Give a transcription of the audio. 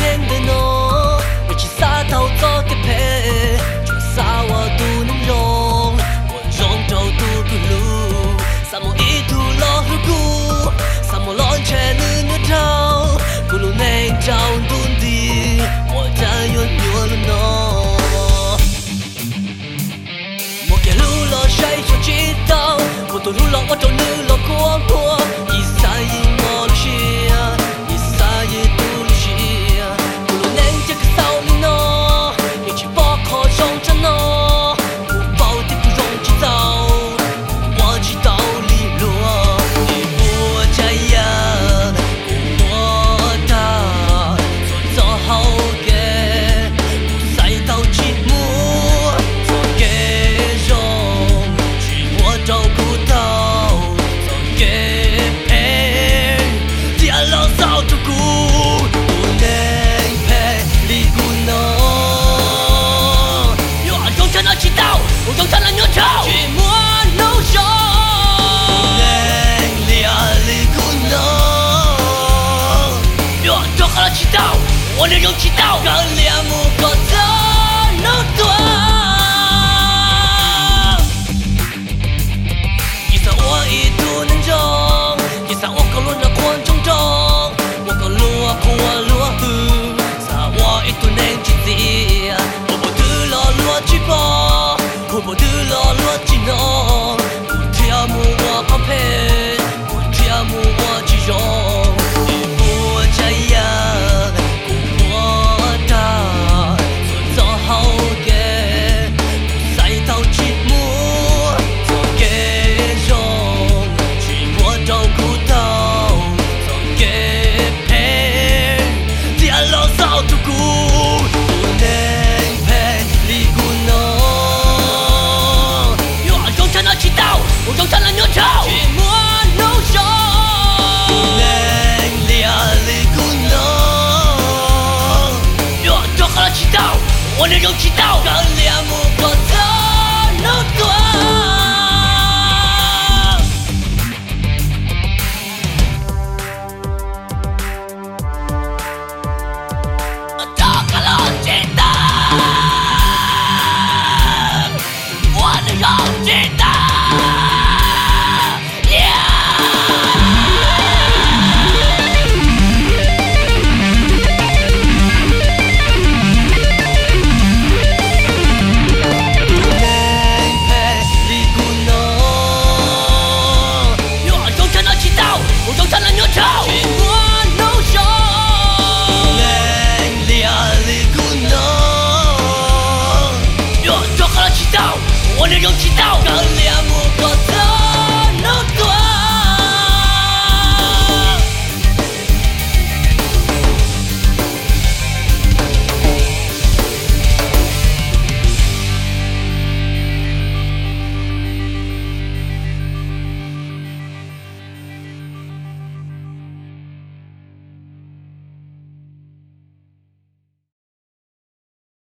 年的侬，一起洒逃走给陪，就撒我都能容，我中头都不路，萨摩一土老虎骨，萨摩乱切了牛头，咕噜内找东地，我在远远了侬。莫给路了谁说知道，我都路了我都路了过过，一三一莫路西。我用它来扭头，寂寞浓重，能量里鼓弄，我做好了祈祷，我能用祈祷，让两目过走弄断。一三我一度能中，一三我可论的观众中，我可路啊空啊路啊呼，三我一度能记地，我不得了路去跑。我的老罗吉诺，不跳木我旁边，不跳木我其中，你不这样，我他做早好嘅，不再到寂寞，做给中，去我照顾到，做给陪，第二老早度过。我用它来扭头，寂寞浓重，能量里鼓弄，我做好了祈祷，我能用祈祷，让两目过走弄断。